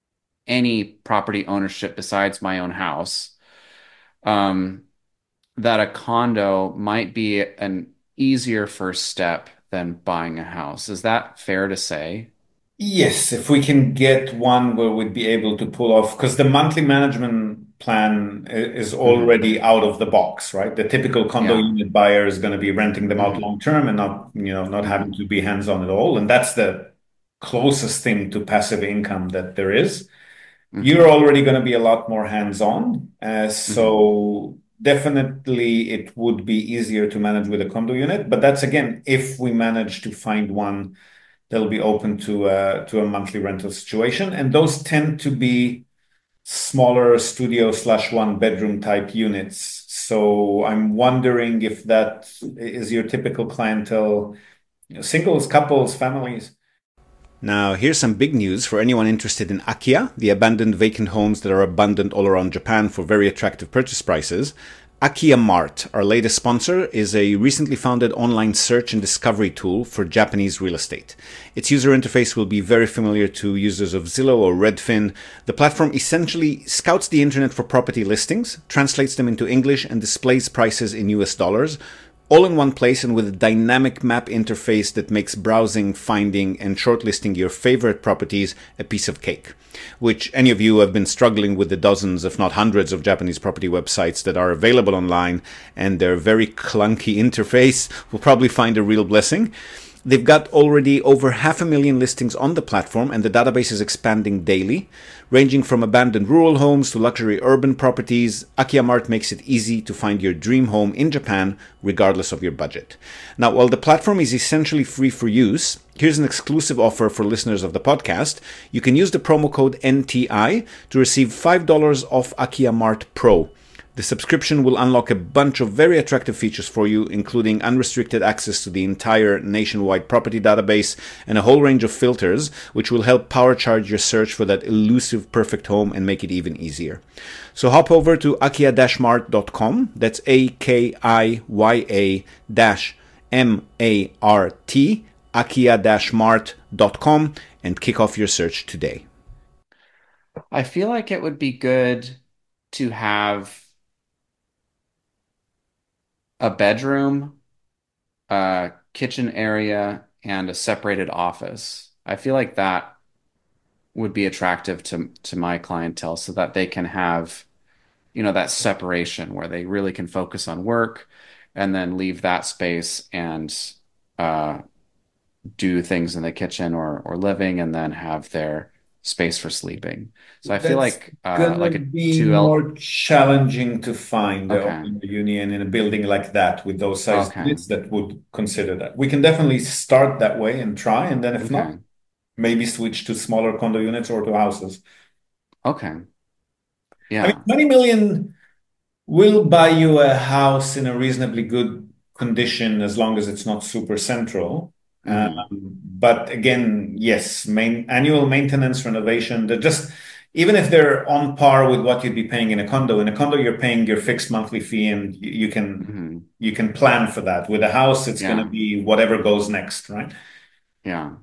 any property ownership besides my own house, um, that a condo might be an easier first step than buying a house. Is that fair to say? Yes, if we can get one where we'd be able to pull off, because the monthly management plan i- is Hmm. already out of the box, right? The typical condo Yeah. unit buyer is going to be renting them out Hmm. long term and not, you know, not having Hmm. to be hands-on at all. And that's the closest thing to passive income that there is. You're Hmm. already going to be a lot more hands-on. Uh, Hmm. so definitely it would be easier to manage with a condo unit. But that's again, if we manage to find one that'll be open to uh, to a monthly rental situation. And those tend to be smaller studio slash one bedroom type units. So I'm wondering if that is your typical clientele, you know, singles, couples, families. Now, here's some big news for anyone interested in Akia, the abandoned vacant homes that are abundant all around Japan for very attractive purchase prices. Akia Mart, our latest sponsor, is a recently founded online search and discovery tool for Japanese real estate. Its user interface will be very familiar to users of Zillow or Redfin. The platform essentially scouts the internet for property listings, translates them into English, and displays prices in U S dollars, all in one place and with a dynamic map interface that makes browsing, finding, and shortlisting your favorite properties a piece of cake. Which any of you who have been struggling with the dozens, if not hundreds, of Japanese property websites that are available online and their very clunky interface will probably find a real blessing. They've got already over half a million listings on the platform, and the database is expanding daily. Ranging from abandoned rural homes to luxury urban properties, Akia Mart makes it easy to find your dream home in Japan, regardless of your budget. Now, while the platform is essentially free for use, here's an exclusive offer for listeners of the podcast. You can use the promo code N T I to receive five dollars off Akia Mart Pro. The subscription will unlock a bunch of very attractive features for you, including unrestricted access to the entire nationwide property database and a whole range of filters, which will help power charge your search for that elusive perfect home and make it even easier. So hop over to akia dash mart dot com, that's A K I Y A dash M A R T, akia dash mart dot com, and kick off your search today. I feel like it would be good to have a bedroom, a kitchen area, and a separated office. I feel like that would be attractive to to my clientele so that they can have, you know, that separation where they really can focus on work and then leave that space and uh, do things in the kitchen or or living and then have their space for sleeping. So I feel That's like uh gonna like a be two L more challenging to find the okay. owner union in a building like that with those size Okay. units that would consider that. We can definitely start that way and try, and then if not, Okay. maybe switch to smaller condo units or to houses. Okay. I mean, Yeah. twenty million will buy you a house in a reasonably good condition as long as it's not super central. Um, Hmm. but again, yes, main annual maintenance, renovation, they're just even if they're on par with what you'd be paying in a condo. In a condo, you're paying your fixed monthly fee, and you, you can Hmm. you can plan for that. With a house, it's going to Yeah. be whatever goes next, right? Yeah.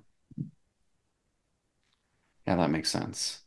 Yeah, that makes sense.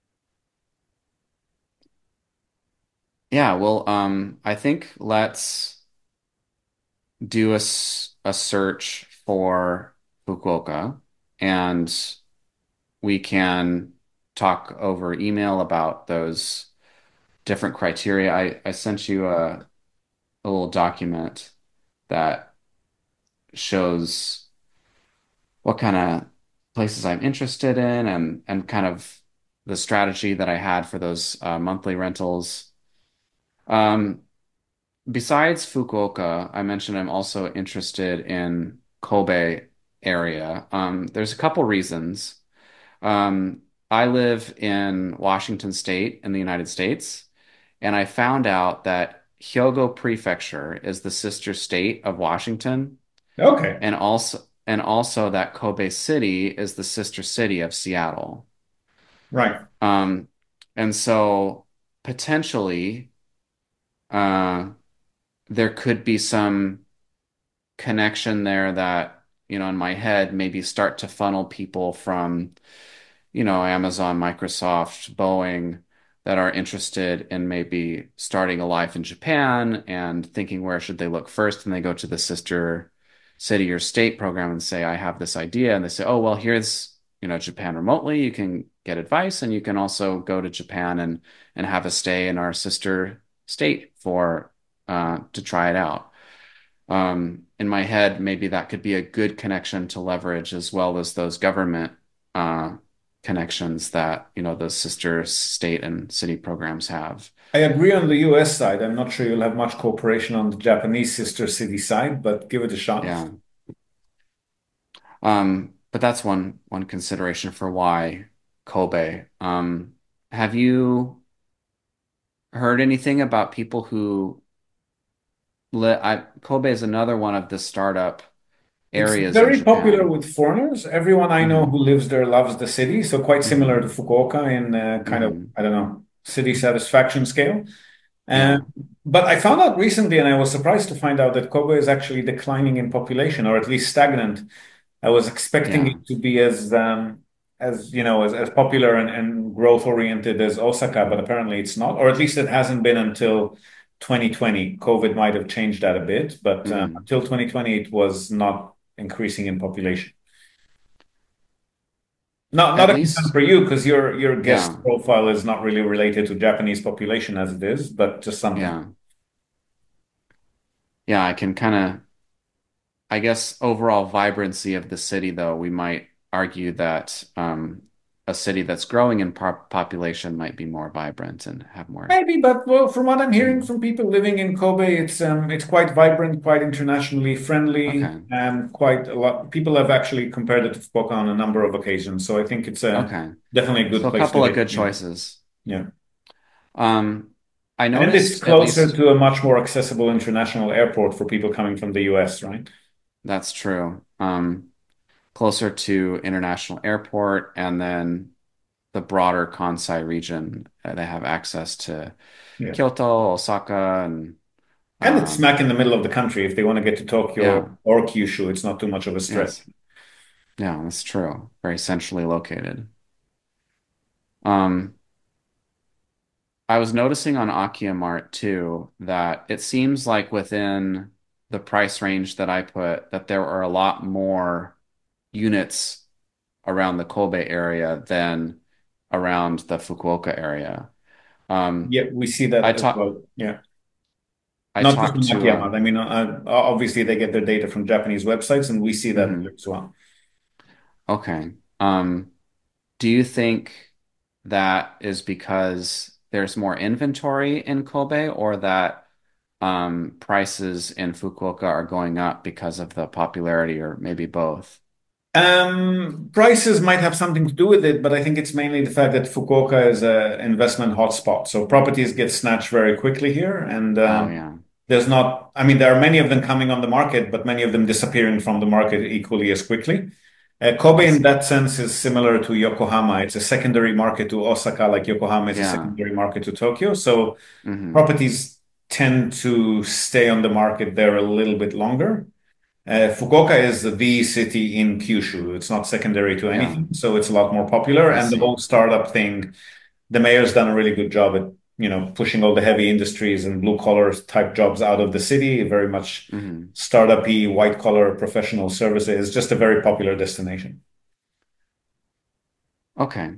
Yeah, well, um, I think let's do a, s- a search for Fukuoka and we can talk over email about those different criteria. I, I sent you a, a little document that shows what kind of places I'm interested in and and kind of the strategy that I had for those uh, monthly rentals. Um, Besides Fukuoka, I mentioned I'm also interested in Kobe area. Um, there's a couple reasons. Um, I live in Washington State in the United States, and I found out that Hyogo Prefecture is the sister state of Washington, Okay, and also and also that Kobe City is the sister city of Seattle. right. Um, and so potentially, uh, there could be some connection there that, you know, in my head, maybe start to funnel people from, you know, Amazon, Microsoft, Boeing that are interested in maybe starting a life in Japan and thinking where should they look first. And they go to the sister city or state program and say, I have this idea. And they say, oh, well, here's, you know, Japan remotely. You can get advice and you can also go to Japan and and have a stay in our sister state for uh, to try it out. Um, in my head, maybe that could be a good connection to leverage as well as those government uh, connections that, you know, those sister state and city programs have. I agree on the U S side. I'm not sure you'll have much cooperation on the Japanese sister city side, but give it a shot. Yeah. Um, but that's one one consideration for why Kobe. Um, have you heard anything about people who li I, Kobe is another one of the startup It's areas in very popular Japan. with foreigners. Everyone I know who Hmm. lives there loves the city. So quite similar to Hmm. Fukuoka in uh, kind of, Hmm. I don't know, city satisfaction scale. Um, Yeah. but I found out recently, and I was surprised to find out that Kobe is actually declining in population, or at least stagnant. I was expecting Yeah. it to be as um, as you know as, as popular and, and growth oriented as Osaka, but apparently it's not, or at least it hasn't been until twenty twenty. COVID might have changed that a bit, but um, Hmm. until twenty twenty, it was not increasing in population. Not not At a concern least, for you because your your guest yeah. profile is not really related to Japanese population as it is, but just something. Yeah. Yeah, I can kind of, I guess, overall vibrancy of the city, though, we might argue that um, a city that's growing in pop population might be more vibrant and have more. Maybe, but well, from what I'm hearing Hmm. from people living in Kobe, it's um, it's quite vibrant, quite internationally friendly, Okay. and quite a lot. People have actually compared it to Fukuoka on a number of occasions, so I think it's a Okay. definitely a good So a place to couple of be. good Yeah, choices. yeah, Um, I and it's noticed, at closer least to a much more accessible international airport for people coming from the U S, right? that's true. Um, closer to International Airport and then the broader Kansai region, uh, they have access to Yeah, Kyoto, Osaka, and and it's um, smack in the middle of the country. If they want to get to Tokyo yeah, or Kyushu, it's not too much of a stretch. yes. Yeah, that's true. Very centrally located. Um, I was noticing on Akia Mart too that it seems like within the price range that I put that there are a lot more units around the Kobe area than around the Fukuoka area. Um, Yeah, we see I that as talk well. Yeah. I Not just talked from to uh, Akiyama. I mean, uh, obviously they get their data from Japanese websites, and we see that mhm, here as well. okay. Um, do you think that is because there's more inventory in Kobe or that um, prices in Fukuoka are going up because of the popularity, or maybe both? Um, prices might have something to do with it, but I think it's mainly the fact that Fukuoka is an investment hotspot. So properties get snatched very quickly here, and Oh um, yeah. there's not, I mean, there are many of them coming on the market, but many of them disappearing from the market equally as quickly. Uh, Kobe, I in see. that sense, is similar to Yokohama. It's a secondary market to Osaka, like Yokohama is a Yeah. secondary market to Tokyo. So Hmm. properties tend to stay on the market there a little bit longer. Uh, Fukuoka is the city in Kyushu. It's not secondary to Yeah. anything, so it's a lot more popular. I And the see. whole startup thing, the mayor's done a really good job at, you know, pushing all the heavy industries and blue collar type jobs out of the city. Very much Hmm. startup-y, white collar professional services. It's just a very popular destination. Okay.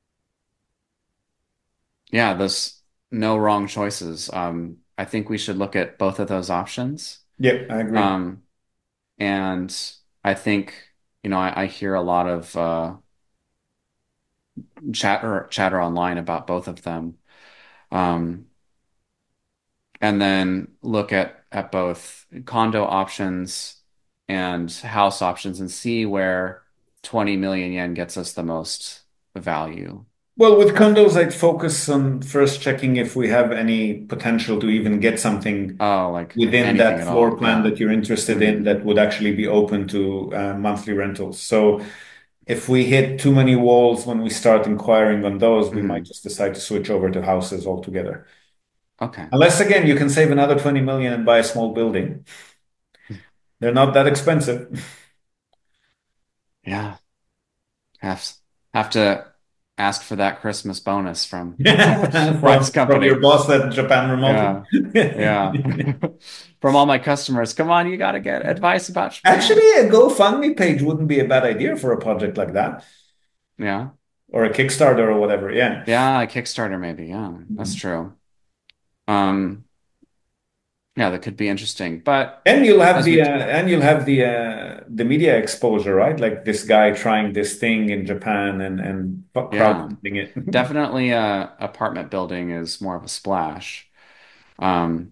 Yeah, there's no wrong choices. Um, I think we should look at both of those options. Yeah, I agree. Um, and I think, you know, I, I hear a lot of uh, chatter chatter online about both of them. Um, and then look at at both condo options and house options and see where twenty million yen gets us the most value. Well, with condos, I'd focus on first checking if we have any potential to even get something Oh, like within anything that at floor all. plan Yeah. that you're interested in Hmm. that would actually be open to uh, monthly rentals. So if we hit too many walls when we start inquiring on those, we might Hmm. just decide to switch over to houses altogether. Okay. Unless, again, you can save another twenty million and buy a small building. They're not that expensive. Yeah. Have have to ask for that Christmas bonus from Bryce From from your Company. boss at Japan remotely. Yeah. Yeah. From all my customers. Come on, you got to get advice about Japan. Actually, a GoFundMe page wouldn't be a bad idea for a project like that, Yeah. or a Kickstarter or whatever. Yeah. Yeah, a Kickstarter maybe. Yeah, that's true. Um, yeah, that could be interesting. But And you'll have as the we uh, and you'll have the uh, the media exposure, right? Like this guy trying this thing in Japan and and yeah, crowdfunding it. definitely uh apartment building is more of a splash. Um,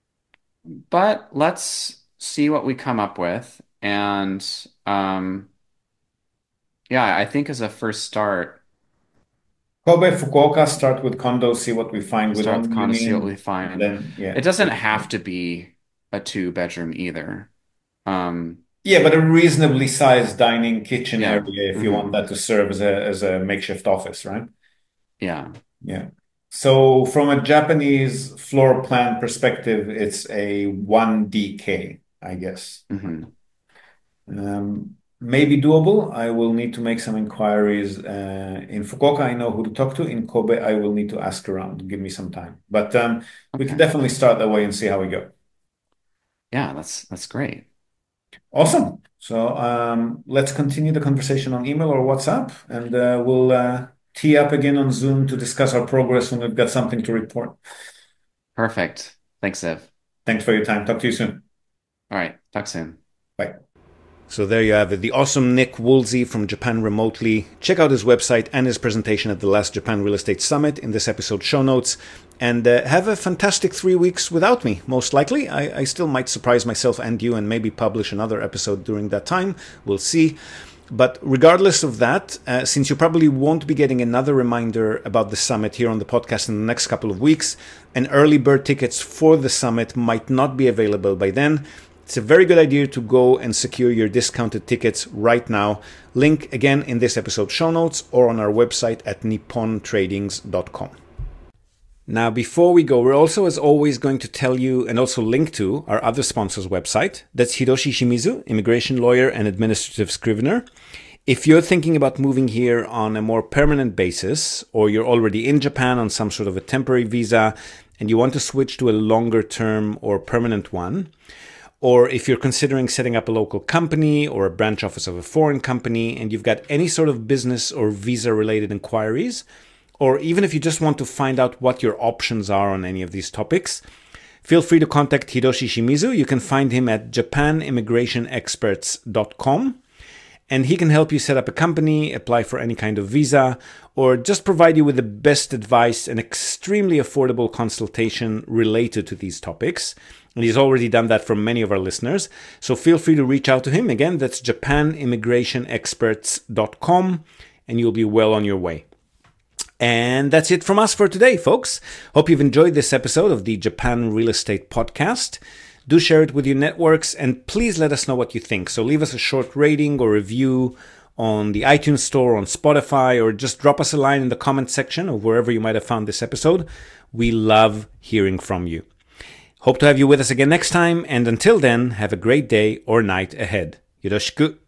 but let's see what we come up with. And um, yeah, I think as a first start, Kobe, Fukuoka, start with condos, see what we find with start with condo, see what we onlyuni, and find. then yeah. It doesn't have to be a two bedroom either. Um, Yeah, but a reasonably sized dining kitchen yeah. area if you want Hmm. that to serve as a as a makeshift office, right? Yeah. Yeah. So from a Japanese floor plan perspective, it's a one D K, I guess. Hmm. Um, maybe doable. I will need to make some inquiries. Uh, in Fukuoka, I know who to talk to. In Kobe, I will need to ask around. Give me some time. But um, we can Okay. definitely start that way and see how we go. Yeah, that's that's great. Awesome. So um, let's continue the conversation on email or WhatsApp, and uh, we'll uh, tee up again on Zoom to discuss our progress when we've got something to report. Perfect. Thanks, Ev. Thanks for your time. Talk to you soon. All right. Talk soon. Bye. So there you have it, the awesome Nick Woolsey from Japan Remotely. Check out his website and his presentation at the last Japan Real Estate Summit in this episode show notes. And uh, have a fantastic three weeks without me, most likely. I, I still might surprise myself and you and maybe publish another episode during that time. We'll see. But regardless of that, uh, since you probably won't be getting another reminder about the summit here on the podcast in the next couple of weeks, and early bird tickets for the summit might not be available by then, it's a very good idea to go and secure your discounted tickets right now. Link again in this episode show notes or on our website at nippon tradings dot com. Now, before we go, we're also, as always, going to tell you and also link to our other sponsor's website. That's Hiroshi Shimizu, immigration lawyer and administrative scrivener. If you're thinking about moving here on a more permanent basis, or you're already in Japan on some sort of a temporary visa and you want to switch to a longer term or permanent one, or if you're considering setting up a local company or a branch office of a foreign company and you've got any sort of business or visa related inquiries, or even if you just want to find out what your options are on any of these topics, feel free to contact Hiroshi Shimizu. You can find him at japan immigration experts dot com. and he can help you set up a company, apply for any kind of visa, or just provide you with the best advice and extremely affordable consultation related to these topics. And he's already done that for many of our listeners. So feel free to reach out to him. Again, that's japan immigration experts dot com, and you'll be well on your way. And that's it from us for today, folks. Hope you've enjoyed this episode of the Japan Real Estate Podcast. Do share it with your networks, and please let us know what you think. So leave us a short rating or review on the iTunes Store, on Spotify, or just drop us a line in the comment section or wherever you might have found this episode. We love hearing from you. Hope to have you with us again next time, and until then, have a great day or night ahead. Yoroshiku.